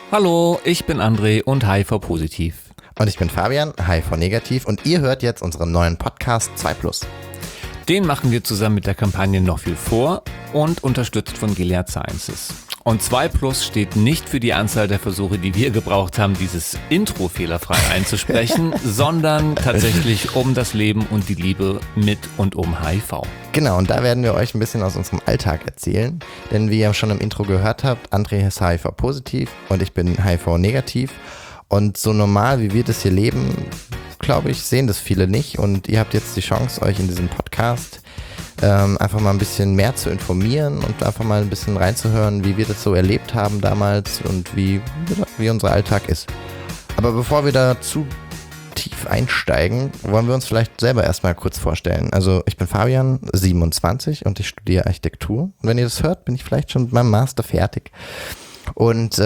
Hallo, ich bin André und HIV-positiv. Und ich bin Fabian, HIV-negativ und ihr hört jetzt unseren neuen Podcast 2+. Den machen wir zusammen mit der Kampagne Noch viel vor und unterstützt von Gilead Sciences. Und 2+ steht nicht für die Anzahl der Versuche, die wir gebraucht haben, dieses Intro fehlerfrei einzusprechen, sondern tatsächlich um das Leben und die Liebe mit und um HIV. Genau, und da werden wir euch ein bisschen aus unserem Alltag erzählen, denn wie ihr schon im Intro gehört habt, André ist HIV-positiv und ich bin HIV-negativ. Und so normal, wie wir das hier leben, glaube ich, sehen das viele nicht. Und ihr habt jetzt die Chance, euch in diesem Podcast einfach mal ein bisschen mehr zu informieren und einfach mal ein bisschen reinzuhören, wie wir das so erlebt haben damals und wie unser Alltag ist. Aber bevor wir da zu tief einsteigen, wollen wir uns vielleicht selber erstmal kurz vorstellen. Also ich bin Fabian, 27 und ich studiere Architektur. Und wenn ihr das hört, bin ich vielleicht schon mit meinem Master fertig. Und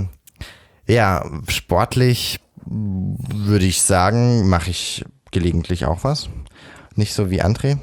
sportlich würde ich sagen, mache ich gelegentlich auch was. Nicht so wie André.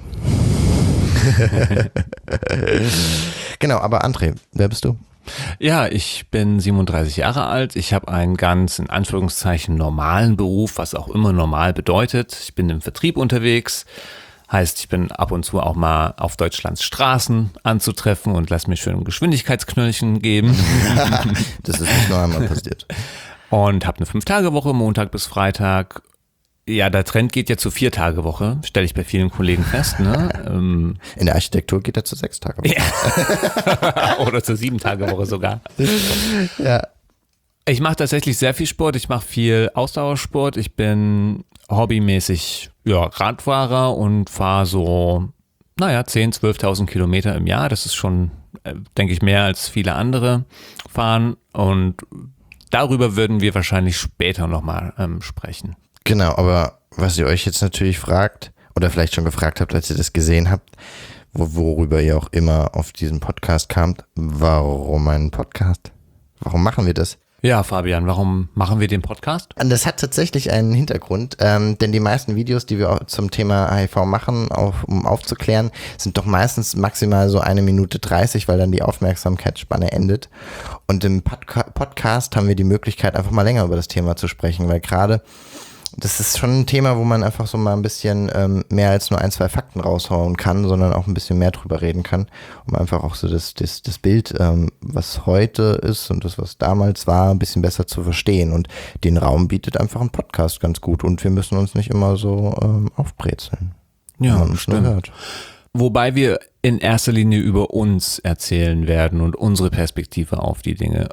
Genau, aber André, wer bist du? Ja, ich bin 37 Jahre alt. Ich habe einen ganz, in Anführungszeichen, normalen Beruf, was auch immer normal bedeutet. Ich bin im Vertrieb unterwegs. Heißt, ich bin ab und zu auch mal auf Deutschlands Straßen anzutreffen und lass mir schön Geschwindigkeitsknöllchen geben. Das ist nicht nur einmal passiert. Und habe eine 5-Tage-Woche, Montag bis Freitag. Ja, der Trend geht ja zu 4-Tage-Woche, stelle ich bei vielen Kollegen fest. Ne? In der Architektur geht er zu 6-Tage-Woche. Ja. Oder zur 7-Tage-Woche sogar. Ja. Ich mache tatsächlich sehr viel Sport. Ich mache viel Ausdauersport. Ich bin hobbymäßig Radfahrer und fahre so, 10.000, 12.000 Kilometer im Jahr. Das ist schon, denke ich, mehr als viele andere fahren. Und darüber würden wir wahrscheinlich später nochmal sprechen. Genau, aber was ihr euch jetzt natürlich fragt, oder vielleicht schon gefragt habt, als ihr das gesehen habt, worüber ihr auch immer auf diesen Podcast kamt, warum einen Podcast? Warum machen wir das? Ja, Fabian, warum machen wir den Podcast? Und das hat tatsächlich einen Hintergrund, denn die meisten Videos, die wir auch zum Thema HIV machen, um aufzuklären, sind doch meistens maximal so 1 Minute 30, weil dann die Aufmerksamkeitsspanne endet. Und im Podcast haben wir die Möglichkeit, einfach mal länger über das Thema zu sprechen, weil gerade das ist schon ein Thema, wo man einfach so mal ein bisschen mehr als nur 1, 2 Fakten raushauen kann, sondern auch ein bisschen mehr drüber reden kann, um einfach auch so das Bild, was heute ist und das, was damals war, ein bisschen besser zu verstehen. Und den Raum bietet einfach ein Podcast ganz gut und wir müssen uns nicht immer so aufbrezeln, ja, wenn man uns nur hört. Wobei wir in erster Linie über uns erzählen werden und unsere Perspektive auf die Dinge.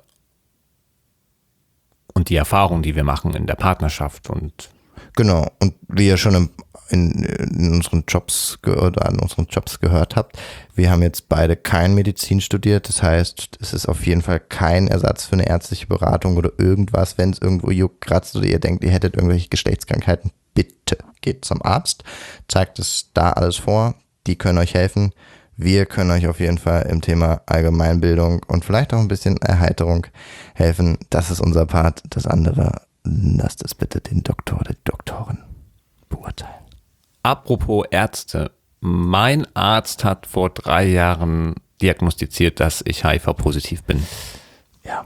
Und die Erfahrungen, die wir machen in der Partnerschaft und genau, und wie ihr schon in unseren Jobs an unseren Jobs gehört habt, wir haben jetzt beide kein Medizin studiert, das heißt, es ist auf jeden Fall kein Ersatz für eine ärztliche Beratung oder irgendwas, wenn es irgendwo juckt, kratzt oder ihr denkt, ihr hättet irgendwelche Geschlechtskrankheiten, bitte geht zum Arzt, zeigt es da alles vor, die können euch helfen. Wir können euch auf jeden Fall im Thema Allgemeinbildung und vielleicht auch ein bisschen Erheiterung helfen. Das ist unser Part. Das andere, lasst es bitte den Doktor oder die Doktorin beurteilen. Apropos Ärzte. Mein Arzt hat vor 3 Jahren diagnostiziert, dass ich HIV-positiv bin. Ja.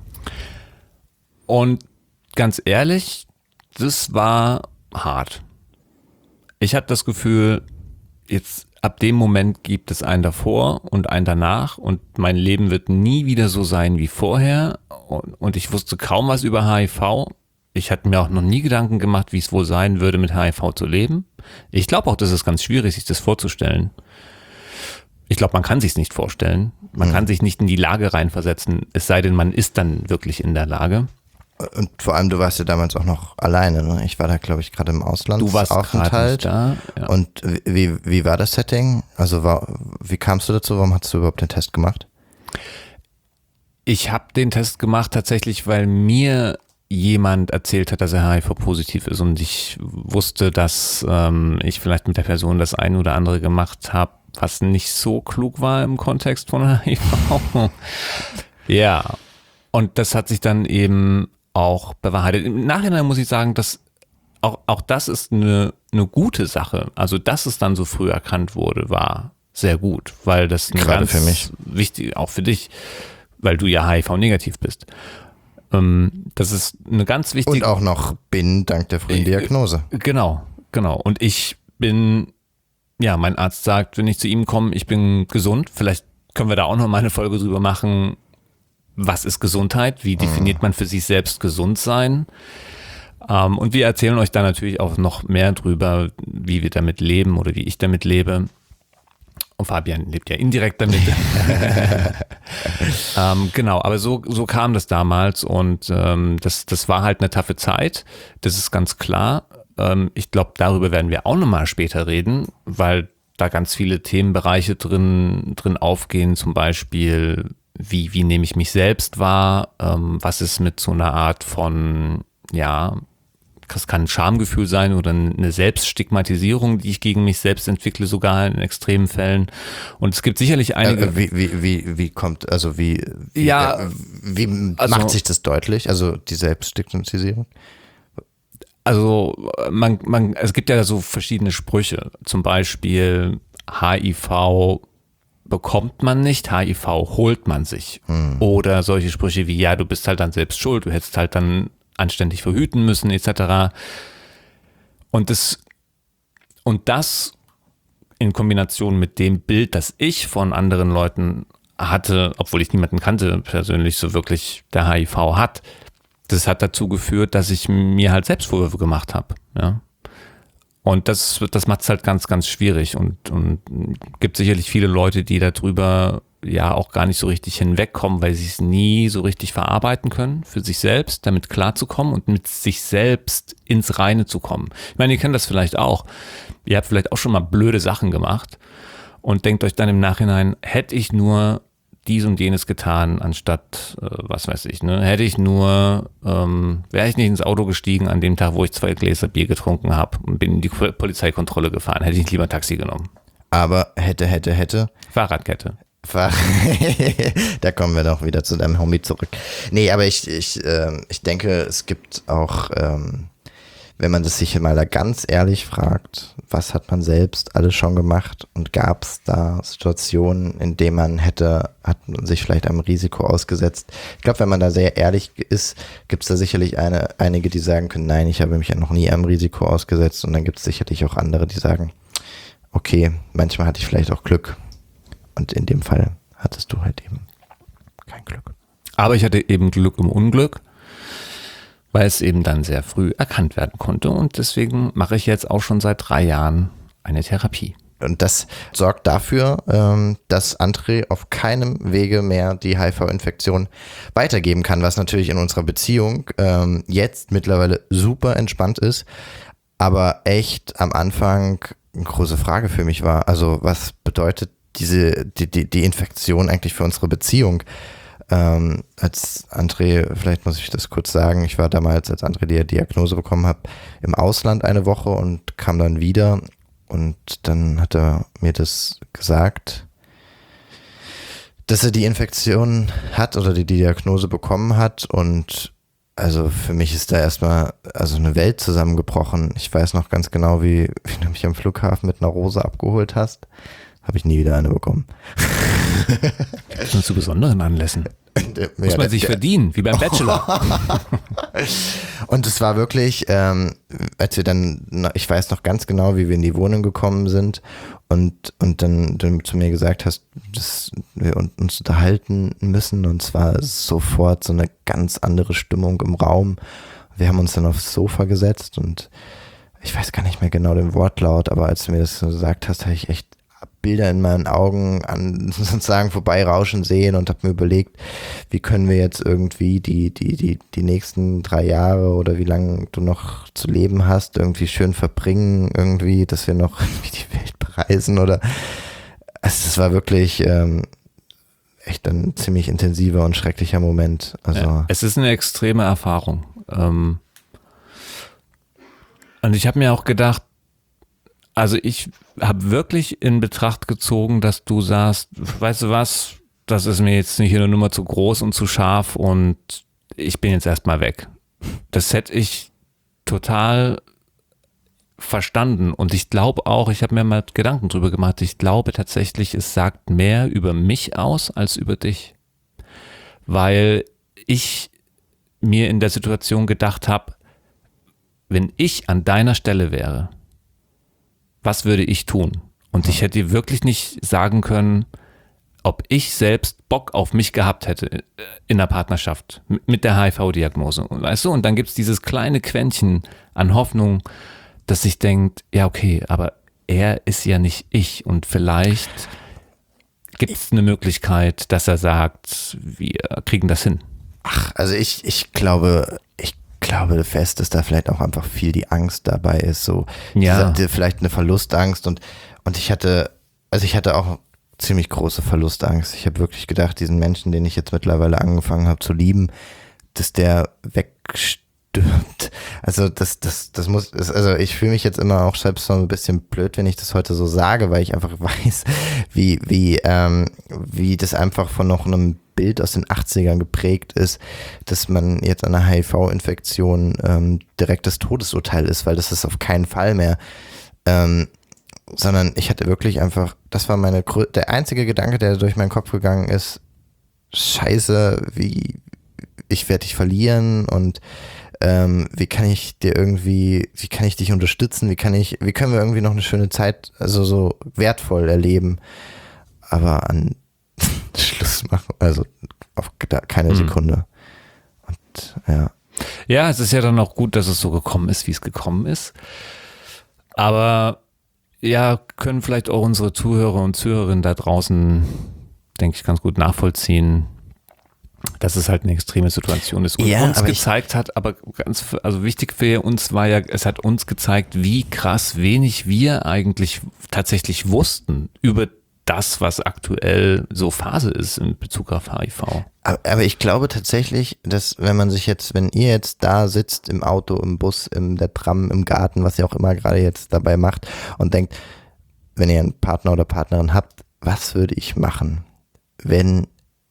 Und ganz ehrlich, das war hart. Ich hatte das Gefühl, jetzt ab dem Moment gibt es einen davor und einen danach und mein Leben wird nie wieder so sein wie vorher und ich wusste kaum was über HIV. Ich hatte mir auch noch nie Gedanken gemacht, wie es wohl sein würde, mit HIV zu leben. Ich glaube auch, das ist ganz schwierig, sich das vorzustellen. Ich glaube, man kann sich es nicht vorstellen. Man kann sich nicht in die Lage reinversetzen, es sei denn, man ist dann wirklich in der Lage. Und vor allem, du warst ja damals auch noch alleine, ne? Ich war da, glaube ich, gerade im Auslandsaufenthalt. Du warst da, ja. Und wie war das Setting? Also wie kamst du dazu? Warum hast du überhaupt den Test gemacht? Ich habe den Test gemacht tatsächlich, weil mir jemand erzählt hat, dass er HIV-positiv ist und ich wusste, dass ich vielleicht mit der Person das eine oder andere gemacht habe, was nicht so klug war im Kontext von HIV. Ja, und das hat sich dann eben auch bewahrheitet. Im Nachhinein muss ich sagen, dass auch das ist eine gute Sache. Also, dass es dann so früh erkannt wurde, war sehr gut, weil das gerade für mich wichtig, auch für dich, weil du ja HIV-negativ bist. Das ist eine ganz wichtige... Und auch noch bin, dank der frühen Diagnose. Genau. Und ich bin, mein Arzt sagt, wenn ich zu ihm komme, ich bin gesund. Vielleicht können wir da auch noch mal eine Folge drüber machen. Was ist Gesundheit? Wie definiert man für sich selbst gesund sein? Und wir erzählen euch da natürlich auch noch mehr drüber, wie wir damit leben oder wie ich damit lebe. Und Fabian lebt ja indirekt damit. Genau, aber so kam das damals und das war halt eine taffe Zeit. Das ist ganz klar. Ich glaube, darüber werden wir auch nochmal später reden, weil da ganz viele Themenbereiche drin aufgehen. Zum Beispiel, wie nehme ich mich selbst wahr? Was ist mit so einer Art von, das kann ein Schamgefühl sein oder eine Selbststigmatisierung, die ich gegen mich selbst entwickle, sogar in extremen Fällen. Und es gibt sicherlich einige. Wie macht sich das deutlich? Also die Selbststigmatisierung? Also es gibt ja so verschiedene Sprüche. Zum Beispiel HIV bekommt man nicht, HIV holt man sich. Oder solche Sprüche wie, du bist halt dann selbst schuld, du hättest halt dann anständig verhüten müssen, etc. Und das in Kombination mit dem Bild, das ich von anderen Leuten hatte, obwohl ich niemanden kannte persönlich so wirklich, der HIV hat, das hat dazu geführt, dass ich mir halt Selbstvorwürfe gemacht habe. Ja? Und das macht es halt ganz, ganz schwierig und gibt sicherlich viele Leute, die darüber auch gar nicht so richtig hinwegkommen, weil sie es nie so richtig verarbeiten können, für sich selbst, damit klarzukommen und mit sich selbst ins Reine zu kommen. Ich meine, ihr kennt das vielleicht auch. Ihr habt vielleicht auch schon mal blöde Sachen gemacht und denkt euch dann im Nachhinein, hätte ich nur dies und jenes getan, anstatt, was weiß ich, ne? Hätte ich nur, wäre ich nicht ins Auto gestiegen an dem Tag, wo ich 2 Gläser Bier getrunken habe und bin in die Polizeikontrolle gefahren, hätte ich lieber ein Taxi genommen. Aber hätte. Fahrradkette. Da kommen wir doch wieder zu deinem Homie zurück. Nee, aber ich denke, es gibt auch, wenn man das sich mal da ganz ehrlich fragt, was hat man selbst alles schon gemacht und gab es da Situationen, in denen hat man sich vielleicht einem Risiko ausgesetzt. Ich glaube, wenn man da sehr ehrlich ist, gibt es da sicherlich einige, die sagen können, nein, ich habe mich ja noch nie einem Risiko ausgesetzt, und dann gibt es sicherlich auch andere, die sagen, okay, manchmal hatte ich vielleicht auch Glück. Und in dem Fall hattest du halt eben kein Glück. Aber ich hatte eben Glück im Unglück, weil es eben dann sehr früh erkannt werden konnte. Und deswegen mache ich jetzt auch schon seit 3 Jahren eine Therapie. Und das sorgt dafür, dass André auf keinem Wege mehr die HIV-Infektion weitergeben kann, was natürlich in unserer Beziehung jetzt mittlerweile super entspannt ist, aber echt am Anfang eine große Frage für mich war. Also was bedeutet die Infektion eigentlich für unsere Beziehung? Als André, vielleicht muss ich das kurz sagen, ich war damals, als André die Diagnose bekommen hat, im Ausland eine Woche und kam dann wieder, und dann hat er mir das gesagt, dass er die Infektion hat oder die Diagnose bekommen hat, und also für mich ist da erstmal eine Welt zusammengebrochen. Ich weiß noch ganz genau, wie du mich am Flughafen mit einer Rose abgeholt hast. Habe ich nie wieder eine bekommen. Nur zu besonderen Anlässen. Muss man sich verdienen, wie beim Bachelor. Und es war wirklich, als wir dann, ich weiß noch ganz genau, wie wir in die Wohnung gekommen sind und dann du zu mir gesagt hast, dass wir uns unterhalten müssen, und zwar sofort so eine ganz andere Stimmung im Raum. Wir haben uns dann aufs Sofa gesetzt und ich weiß gar nicht mehr genau den Wortlaut, aber als du mir das so gesagt hast, habe ich echt Bilder in meinen Augen sozusagen vorbeirauschen sehen und habe mir überlegt, wie können wir jetzt irgendwie die nächsten 3 Jahre oder wie lange du noch zu leben hast, irgendwie schön verbringen, irgendwie, dass wir noch die Welt bereisen oder, also das war wirklich echt ein ziemlich intensiver und schrecklicher Moment. Also ja, es ist eine extreme Erfahrung. Und ich habe mir auch gedacht, also ich habe wirklich in Betracht gezogen, dass du sagst, weißt du was, das ist mir jetzt nicht eine Nummer zu groß und zu scharf und ich bin jetzt erstmal weg. Das hätte ich total verstanden, und ich glaube auch, ich habe mir mal Gedanken drüber gemacht, ich glaube tatsächlich, es sagt mehr über mich aus als über dich, weil ich mir in der Situation gedacht habe, wenn ich an deiner Stelle wäre, was würde ich tun? Und ich hätte wirklich nicht sagen können, ob ich selbst Bock auf mich gehabt hätte in der Partnerschaft mit der HIV-Diagnose. Weißt du, und dann gibt es dieses kleine Quäntchen an Hoffnung, dass sich denkt, ja okay, aber er ist ja nicht ich und vielleicht gibt es eine Möglichkeit, dass er sagt, wir kriegen das hin. Also ich glaube fest, dass da vielleicht auch einfach viel die Angst dabei ist, so vielleicht eine Verlustangst und ich hatte auch ziemlich große Verlustangst. Ich habe wirklich gedacht, diesen Menschen, den ich jetzt mittlerweile angefangen habe zu lieben, dass der wegstirbt. Also also ich fühle mich jetzt immer auch selbst so ein bisschen blöd, wenn ich das heute so sage, weil ich einfach weiß, wie das einfach von noch einem Bild aus den 80ern geprägt ist, dass man jetzt an einer HIV-Infektion direktes Todesurteil ist, weil das ist auf keinen Fall mehr. Sondern ich hatte wirklich einfach, das war der einzige Gedanke, der durch meinen Kopf gegangen ist, scheiße, ich werde dich verlieren und wie kann ich dich unterstützen, wie können wir irgendwie noch eine schöne Zeit, also so wertvoll erleben, aber an Schluss machen, also auf keine Sekunde. Und ja. Ja, es ist ja dann auch gut, dass es so gekommen ist, wie es gekommen ist. Aber ja, können vielleicht auch unsere Zuhörer und Zuhörerinnen da draußen, denke ich, ganz gut nachvollziehen, dass es halt eine extreme Situation ist und uns gezeigt hat, aber also wichtig für uns war ja, es hat uns gezeigt, wie krass wenig wir eigentlich tatsächlich wussten über das, was aktuell so Phase ist in Bezug auf HIV. Aber ich glaube tatsächlich, dass wenn ihr jetzt da sitzt im Auto, im Bus, in der Tram, im Garten, was ihr auch immer gerade jetzt dabei macht und denkt, wenn ihr einen Partner oder Partnerin habt, was würde ich machen, wenn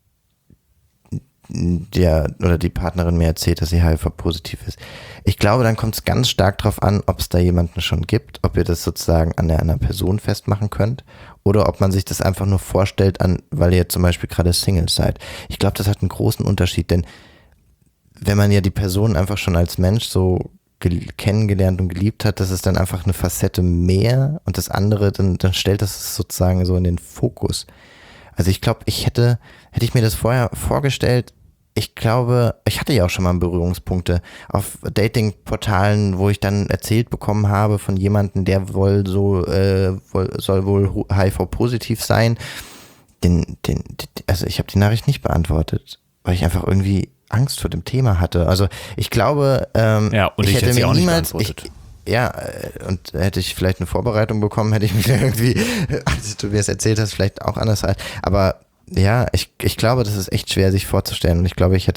der oder die Partnerin mir erzählt, dass sie HIV-positiv ist. Ich glaube, dann kommt es ganz stark darauf an, ob es da jemanden schon gibt, ob ihr das sozusagen an einer Person festmachen könnt oder ob man sich das einfach nur vorstellt, weil ihr zum Beispiel gerade Single seid. Ich glaube, das hat einen großen Unterschied, denn wenn man ja die Person einfach schon als Mensch so kennengelernt und geliebt hat, das ist dann einfach eine Facette mehr und das andere, dann stellt das sozusagen so in den Fokus. Also ich glaube, hätte ich mir das vorher vorgestellt, ich glaube, ich hatte ja auch schon mal Berührungspunkte auf Dating-Portalen, wo ich dann erzählt bekommen habe von jemandem, der soll wohl HIV-positiv sein. Also ich habe die Nachricht nicht beantwortet, weil ich einfach irgendwie Angst vor dem Thema hatte. Also ich glaube, ich hätte mir niemals und hätte ich vielleicht eine Vorbereitung bekommen, hätte ich mich irgendwie, als du mir das erzählt hast, vielleicht auch anders. Aber ja, ich glaube, das ist echt schwer, sich vorzustellen. Und ich glaube, ich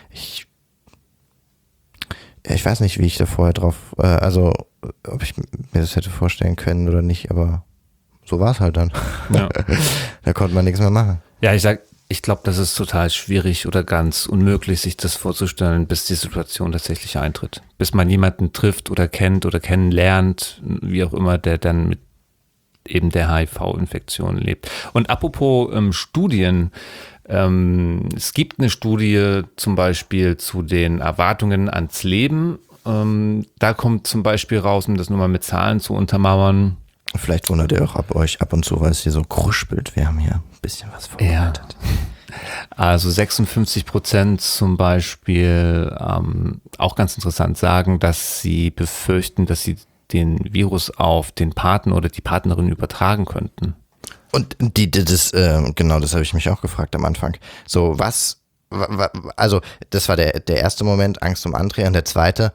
weiß nicht, wie ich da vorher drauf, ob ich mir das hätte vorstellen können oder nicht, aber so war es halt dann. Ja. Da konnte man nichts mehr machen. Ja, ich glaube, das ist total schwierig oder ganz unmöglich, sich das vorzustellen, bis die Situation tatsächlich eintritt. Bis man jemanden trifft oder kennt oder kennenlernt, wie auch immer, der dann mit eben der HIV-Infektion lebt. Und apropos Studien, es gibt eine Studie zum Beispiel zu den Erwartungen ans Leben. Da kommt zum Beispiel raus, um das nur mal mit Zahlen zu untermauern. Vielleicht wundert ihr auch euch ab und zu, weil es hier so kruspelt. Wir haben hier ein bisschen was vorbereitet. Ja. Also 56% zum Beispiel, auch ganz interessant, sagen, dass sie befürchten, dass sie den Virus auf den Partner oder die Partnerin übertragen könnten. Und das habe ich mich auch gefragt am Anfang. So, also das war der erste Moment, Angst um André, und der zweite,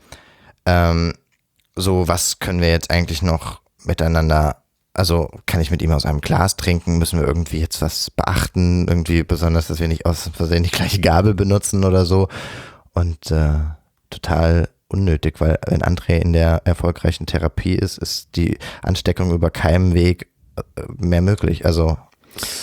was können wir jetzt eigentlich noch miteinander, also kann ich mit ihm aus einem Glas trinken, müssen wir irgendwie jetzt was beachten, irgendwie besonders, dass wir nicht aus Versehen die gleiche Gabel benutzen oder so, und total unnötig, weil wenn André in der erfolgreichen Therapie ist die Ansteckung über keinem Weg mehr möglich, also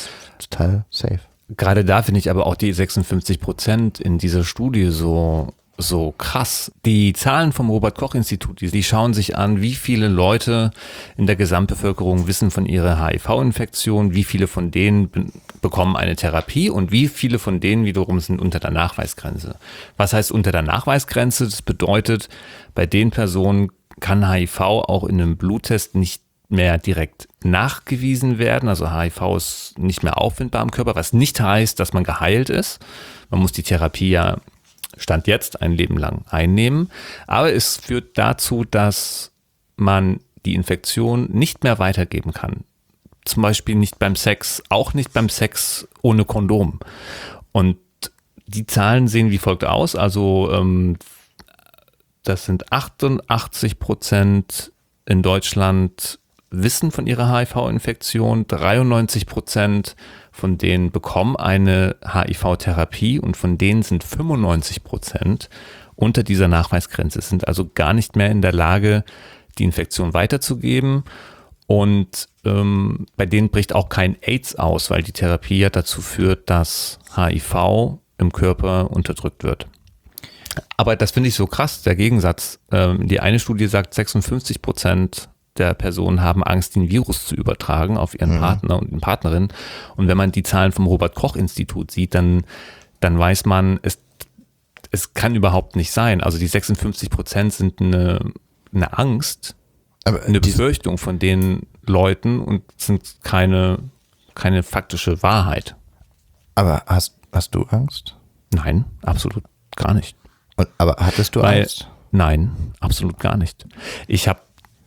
total safe. Gerade da finde ich aber auch die 56% in dieser Studie so so krass. Die Zahlen vom Robert-Koch-Institut, die schauen sich an, wie viele Leute in der Gesamtbevölkerung wissen von ihrer HIV-Infektion, wie viele von denen bekommen eine Therapie und wie viele von denen wiederum sind unter der Nachweisgrenze. Was heißt unter der Nachweisgrenze? Das bedeutet, bei den Personen kann HIV auch in einem Bluttest nicht mehr direkt nachgewiesen werden. Also HIV ist nicht mehr auffindbar im Körper, was nicht heißt, dass man geheilt ist. Man muss die Therapie ja Stand jetzt ein Leben lang einnehmen. Aber es führt dazu, dass man die Infektion nicht mehr weitergeben kann. Zum Beispiel nicht beim Sex, auch nicht beim Sex ohne Kondom. Und die Zahlen sehen wie folgt aus. Also das sind 88% in Deutschland wissen von ihrer HIV-Infektion, 93% von denen bekommen eine HIV-Therapie und von denen sind 95% unter dieser Nachweisgrenze, sind also gar nicht mehr in der Lage, die Infektion weiterzugeben. Und bei denen bricht auch kein AIDS aus, weil die Therapie ja dazu führt, dass HIV im Körper unterdrückt wird. Aber das finde ich so krass, der Gegensatz. Die eine Studie sagt, 56% der Personen haben Angst, den Virus zu übertragen auf ihren Partner und Partnerin. Und wenn man die Zahlen vom Robert-Koch-Institut sieht, dann weiß man, es kann überhaupt nicht sein. Also die 56% sind eine Angst, Aber eine Befürchtung von den Leuten und sind keine faktische Wahrheit. Aber hast du Angst? Nein, absolut gar nicht. Aber hattest du Angst? Nein, absolut gar nicht. Ich habe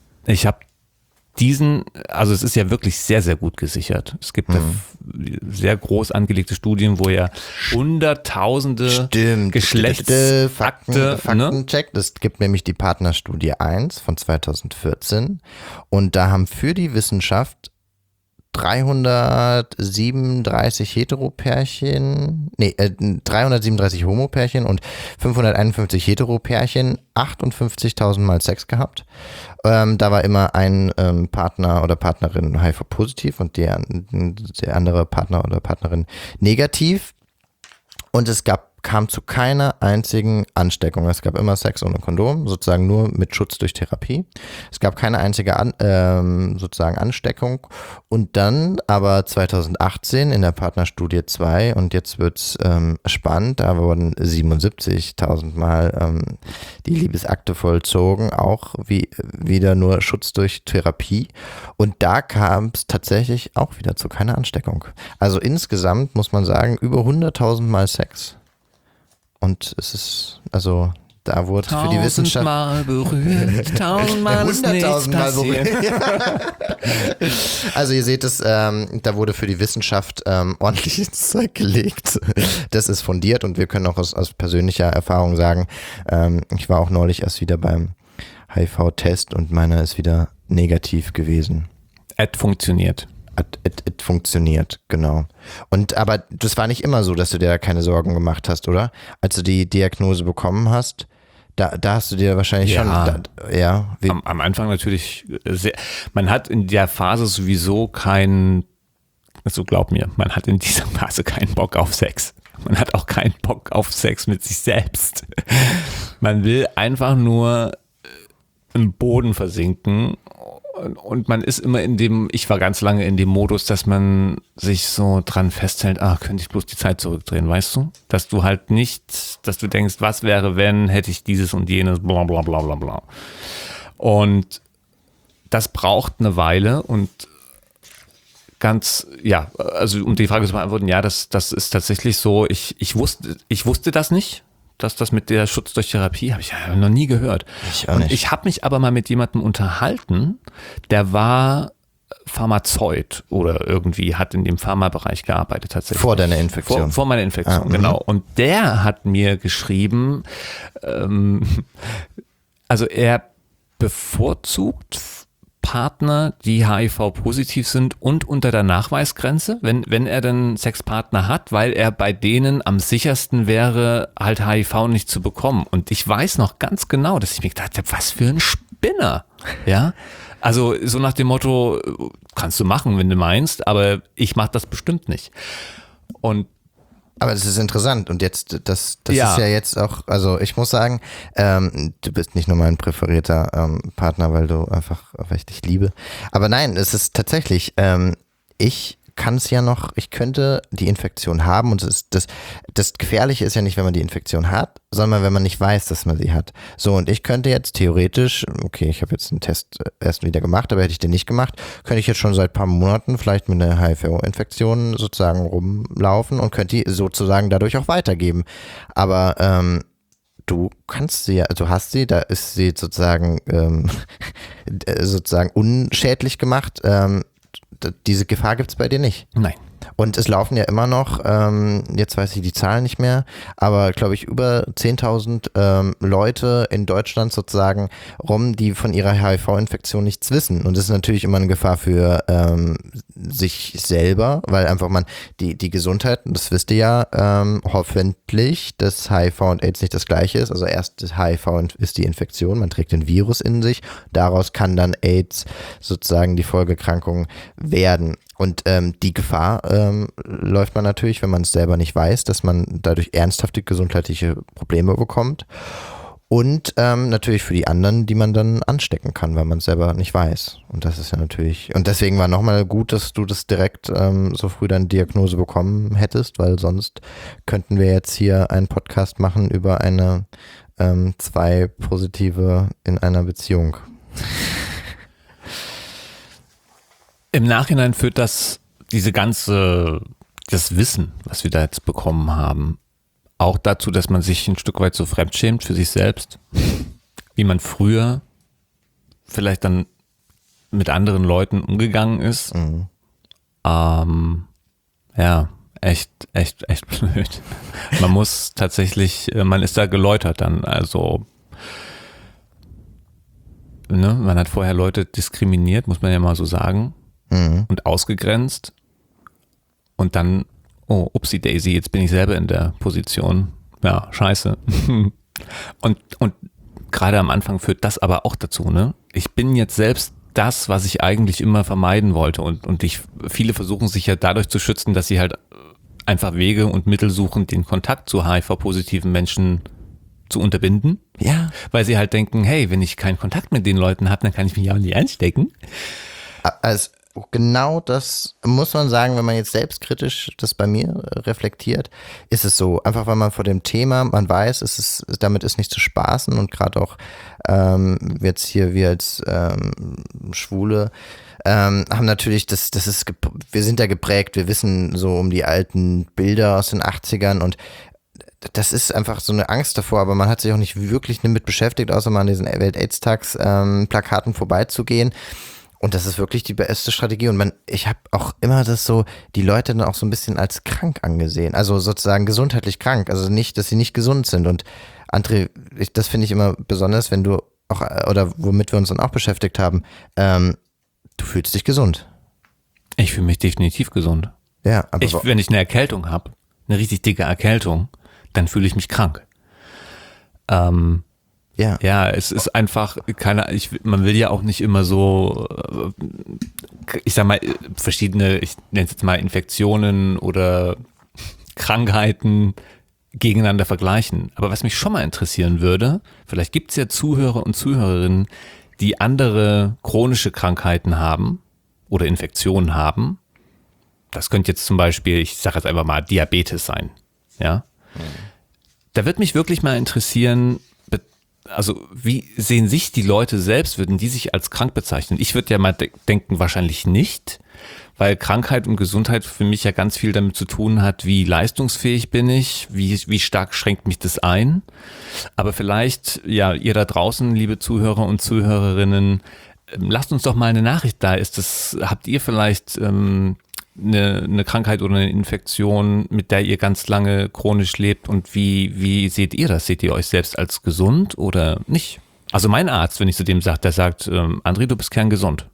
also es ist ja wirklich sehr, sehr gut gesichert. Es gibt ja sehr groß angelegte Studien, wo ja hunderttausende Geschlechtsakte, Faktencheck. Es gibt nämlich die Partnerstudie 1 von 2014 und da haben für die Wissenschaft 337 337 Homopärchen und 551 Heteropärchen 58.000 Mal Sex gehabt. Da war immer ein Partner oder Partnerin HIV-positiv und der andere Partner oder Partnerin negativ. Und es kam zu keiner einzigen Ansteckung. Es gab immer Sex ohne Kondom, sozusagen nur mit Schutz durch Therapie. Es gab keine einzige sozusagen Ansteckung. Und dann aber 2018 in der Partnerstudie 2, und jetzt wird's spannend, da wurden 77.000 Mal die Liebesakte vollzogen, auch wieder nur Schutz durch Therapie. Und da kam es tatsächlich auch wieder zu keiner Ansteckung. Also insgesamt muss man sagen, über 100.000 Mal Sex. Und es ist, also da wurde für die Wissenschaft... 1000-mal berührt, 1000-mal ist nichts passiert. Also ihr seht es, da wurde für die Wissenschaft ordentlich ins Zeug gelegt. Das ist fundiert und wir können auch aus persönlicher Erfahrung sagen, ich war auch neulich erst wieder beim HIV-Test und meiner ist wieder negativ gewesen. Funktioniert. Es funktioniert, genau. Aber das war nicht immer so, dass du dir da keine Sorgen gemacht hast, oder? Als du die Diagnose bekommen hast, da hast du dir wahrscheinlich schon... Am Anfang natürlich sehr... Man hat in der Phase sowieso also glaub mir, man hat in dieser Phase keinen Bock auf Sex. Man hat auch keinen Bock auf Sex mit sich selbst. Man will einfach nur im Boden versinken. Und man ist immer ich war ganz lange in dem Modus, dass man sich so dran festhält, könnte ich bloß die Zeit zurückdrehen, weißt du? Dass du halt nicht, dass du denkst, was wäre, wenn, hätte ich dieses und jenes, bla bla bla bla bla. Und das braucht eine Weile und also um die Frage zu beantworten, ja, das ist tatsächlich so, ich wusste das nicht. Dass das mit der Schutz durch Therapie, habe ich ja noch nie gehört. Ich auch nicht. Und ich habe mich aber mal mit jemandem unterhalten, der war Pharmazeut oder irgendwie hat in dem Pharmabereich gearbeitet tatsächlich. Vor deiner Infektion. Vor meiner Infektion, genau. Und der hat mir geschrieben, also er bevorzugt Partner, die HIV-positiv sind und unter der Nachweisgrenze, wenn er dann Sexpartner hat, weil er bei denen am sichersten wäre, halt HIV nicht zu bekommen. Und ich weiß noch ganz genau, dass ich mir gedacht habe, was für ein Spinner, ja. Also so nach dem Motto, kannst du machen, wenn du meinst, aber ich mache das bestimmt nicht. Und Aber das ist interessant und jetzt, das Ja. ist ja jetzt auch, also ich muss sagen, du bist nicht nur mein präferierter Partner, weil ich dich liebe. Aber nein, es ist tatsächlich, ich kann es ja noch, ich könnte die Infektion haben und das Gefährliche ist ja nicht, wenn man die Infektion hat, sondern wenn man nicht weiß, dass man sie hat. So, und ich könnte jetzt theoretisch, okay, ich habe jetzt einen Test erst wieder gemacht, aber hätte ich den nicht gemacht, könnte ich jetzt schon seit ein paar Monaten vielleicht mit einer HIV-Infektion sozusagen rumlaufen und könnte die sozusagen dadurch auch weitergeben. Aber du kannst sie ja, du hast sie, da ist sie sozusagen sozusagen unschädlich gemacht. Diese Gefahr gibt es bei dir nicht. Nein. Und es laufen ja immer noch, jetzt weiß ich die Zahlen nicht mehr, aber glaube ich über 10.000 Leute in Deutschland sozusagen rum, die von ihrer HIV-Infektion nichts wissen. Und das ist natürlich immer eine Gefahr für sich selber, weil einfach man die Gesundheit, das wisst ihr ja, hoffentlich, dass HIV und AIDS nicht das gleiche ist. Also erst das HIV ist die Infektion, man trägt den Virus in sich, daraus kann dann AIDS sozusagen die Folgeerkrankung werden. Und die Gefahr läuft man natürlich, wenn man es selber nicht weiß, dass man dadurch ernsthafte gesundheitliche Probleme bekommt. Und natürlich für die anderen, die man dann anstecken kann, weil man es selber nicht weiß. Und das ist ja natürlich, und deswegen war nochmal gut, dass du das direkt so früh deine Diagnose bekommen hättest, weil sonst könnten wir jetzt hier einen Podcast machen über eine 2 Positive in einer Beziehung. Im Nachhinein führt das Wissen, was wir da jetzt bekommen haben, auch dazu, dass man sich ein Stück weit so fremdschämt für sich selbst, wie man früher vielleicht dann mit anderen Leuten umgegangen ist. Mhm. Ja, echt blöd. Man muss tatsächlich, man ist da geläutert dann, also ne, man hat vorher Leute diskriminiert, muss man ja mal so sagen. Und ausgegrenzt und dann, oh, upsie Daisy, jetzt bin ich selber in der Position. Ja, scheiße. Und gerade am Anfang führt das aber auch dazu, ne? Ich bin jetzt selbst das, was ich eigentlich immer vermeiden wollte und viele versuchen sich ja dadurch zu schützen, dass sie halt einfach Wege und Mittel suchen, den Kontakt zu HIV-positiven Menschen zu unterbinden. Ja. Weil sie halt denken, hey, wenn ich keinen Kontakt mit den Leuten habe, dann kann ich mich ja auch nicht anstecken. Also genau das muss man sagen, wenn man jetzt selbstkritisch das bei mir reflektiert, ist es so. Einfach weil man vor dem Thema, man weiß, damit ist nicht zu spaßen und gerade auch jetzt hier wir als Schwule haben natürlich, wir sind ja geprägt, wir wissen so um die alten Bilder aus den 80ern und das ist einfach so eine Angst davor, aber man hat sich auch nicht wirklich damit beschäftigt, außer mal an diesen Welt-AIDS-Tags Plakaten vorbeizugehen. Und das ist wirklich die beste Strategie. Und ich habe auch immer das so, die Leute dann auch so ein bisschen als krank angesehen. Also sozusagen gesundheitlich krank. Also nicht, dass sie nicht gesund sind. Und André, das finde ich immer besonders, wenn du auch, oder womit wir uns dann auch beschäftigt haben, du fühlst dich gesund. Ich fühle mich definitiv gesund. Ja, aber wenn ich eine Erkältung habe, eine richtig dicke Erkältung, dann fühle ich mich krank. Ja, es ist einfach man will ja auch nicht immer so, ich sag mal, verschiedene, ich nenne es jetzt mal Infektionen oder Krankheiten gegeneinander vergleichen. Aber was mich schon mal interessieren würde, vielleicht gibt es ja Zuhörer und Zuhörerinnen, die andere chronische Krankheiten haben oder Infektionen haben. Das könnte jetzt zum Beispiel, ich sage jetzt einfach mal Diabetes sein. Ja. Da wird mich wirklich mal interessieren, also wie sehen sich die Leute selbst, würden die sich als krank bezeichnen? Ich würde ja mal denken, wahrscheinlich nicht, weil Krankheit und Gesundheit für mich ja ganz viel damit zu tun hat, wie leistungsfähig bin ich, wie stark schränkt mich das ein. Aber vielleicht, ja, ihr da draußen, liebe Zuhörer und Zuhörerinnen, lasst uns doch mal eine Nachricht da. Habt ihr vielleicht eine Krankheit oder eine Infektion, mit der ihr ganz lange chronisch lebt und wie seht ihr das? Seht ihr euch selbst als gesund oder nicht? Also mein Arzt, wenn ich zu dem sage, der sagt, André, du bist kerngesund.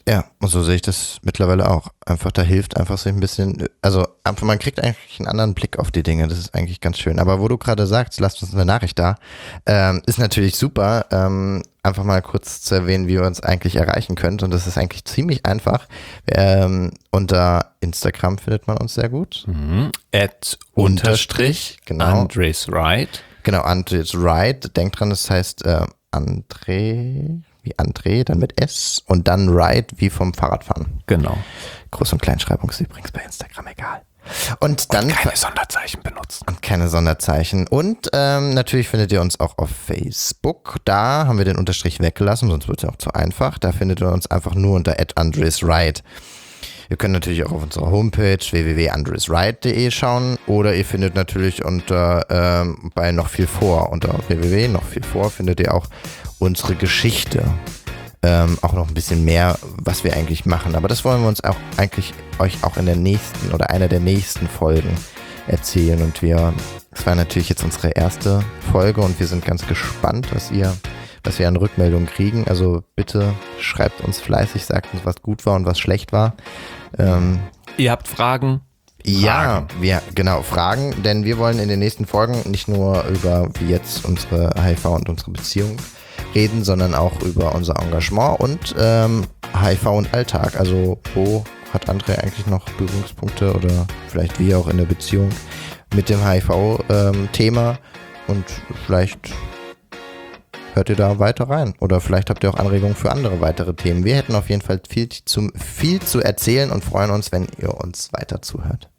Ja, und so sehe ich das mittlerweile auch. Einfach, da hilft einfach so ein bisschen, also einfach, man kriegt eigentlich einen anderen Blick auf die Dinge, das ist eigentlich ganz schön. Aber wo du gerade sagst, lasst uns eine Nachricht da, ist natürlich super, einfach mal kurz zu erwähnen, wie ihr uns eigentlich erreichen könnt. Und das ist eigentlich ziemlich einfach. Unter Instagram findet man uns sehr gut. Unterstrich, genau. Andres Wright. Genau, Andres Wright. Denkt dran, das heißt André, wie André, dann mit S und dann Ride wie vom Fahrradfahren. Genau. Groß- und Kleinschreibung ist übrigens bei Instagram egal. Und dann keine Sonderzeichen benutzen. Und keine Sonderzeichen. Und natürlich findet ihr uns auch auf Facebook. Da haben wir den Unterstrich weggelassen, sonst wird es ja auch zu einfach. Da findet ihr uns einfach nur unter @andreswright. Ihr könnt natürlich auch auf unserer Homepage www.andreswright.de schauen oder ihr findet natürlich unter bei noch viel vor, unter www.nochvielvor findet ihr auch unsere Geschichte. Auch noch ein bisschen mehr, was wir eigentlich machen. Aber das wollen wir uns auch eigentlich euch auch in der nächsten oder einer der nächsten Folgen erzählen. Und das war natürlich jetzt unsere erste Folge und wir sind ganz gespannt, was wir an Rückmeldungen kriegen. Also bitte schreibt uns fleißig, sagt uns, was gut war und was schlecht war. Ihr habt Fragen? Ja, Fragen, denn wir wollen in den nächsten Folgen nicht nur über wie jetzt unsere HIV und unsere Beziehung reden, sondern auch über unser Engagement und HIV und Alltag. Also wo hat André eigentlich noch Berührungspunkte oder vielleicht wie auch in der Beziehung mit dem HIV-Thema und vielleicht hört ihr da weiter rein oder vielleicht habt ihr auch Anregungen für andere weitere Themen. Wir hätten auf jeden Fall viel zu erzählen und freuen uns, wenn ihr uns weiter zuhört.